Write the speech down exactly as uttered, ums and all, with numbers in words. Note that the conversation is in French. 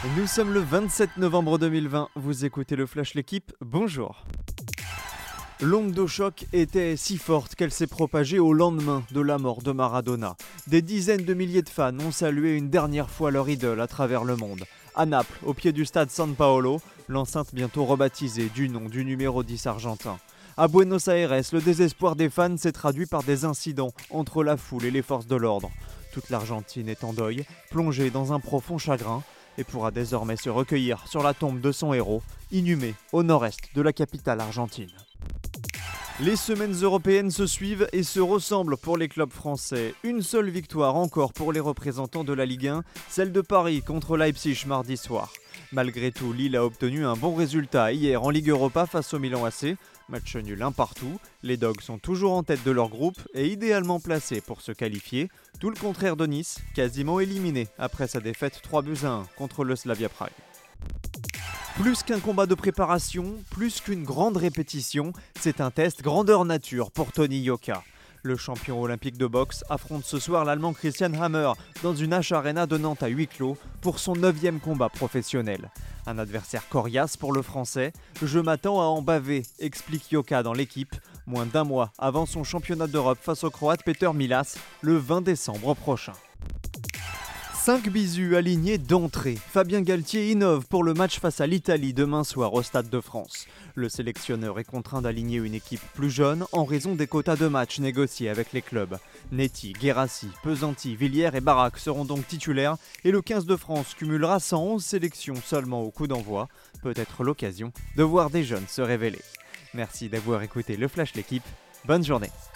Nous sommes le vingt-sept novembre deux mille vingt, vous écoutez le Flash L'équipe, bonjour. L'onde de choc était si forte qu'elle s'est propagée au lendemain de la mort de Maradona. Des dizaines de milliers de fans ont salué une dernière fois leur idole à travers le monde. À Naples, au pied du stade San Paolo, l'enceinte bientôt rebaptisée du nom du numéro dix argentin. À Buenos Aires, le désespoir des fans s'est traduit par des incidents entre la foule et les forces de l'ordre. Toute l'Argentine est en deuil, plongée dans un profond chagrin, et pourra désormais se recueillir sur la tombe de son héros, inhumé au nord-est de la capitale argentine. Les semaines européennes se suivent et se ressemblent pour les clubs français. Une seule victoire encore pour les représentants de la Ligue un, celle de Paris contre Leipzig mardi soir. Malgré tout, Lille a obtenu un bon résultat hier en Ligue Europa face au Milan A C. Match nul un partout, les Dogs sont toujours en tête de leur groupe et idéalement placés pour se qualifier. Tout le contraire de Nice, quasiment éliminé après sa défaite trois buts à un contre le Slavia Prague. Plus qu'un combat de préparation, plus qu'une grande répétition, c'est un test grandeur nature pour Tony Yoka. Le champion olympique de boxe affronte ce soir l'Allemand Christian Hammer dans une H Arena de Nantes à huis clos pour son neuvième combat professionnel. Un adversaire coriace pour le Français, je m'attends à en baver, explique Yoka dans l'équipe, moins d'un mois avant son championnat d'Europe face au Croate Peter Milas le vingt décembre prochain. cinq bisous alignés d'entrée. Fabien Galtier innove pour le match face à l'Italie demain soir au Stade de France. Le sélectionneur est contraint d'aligner une équipe plus jeune en raison des quotas de matchs négociés avec les clubs. Netti, Guérassi, Pesanti, Villiers et Barak seront donc titulaires et le quinze de France cumulera cent onze sélections seulement au coup d'envoi. Peut-être l'occasion de voir des jeunes se révéler. Merci d'avoir écouté le Flash L'équipe. Bonne journée.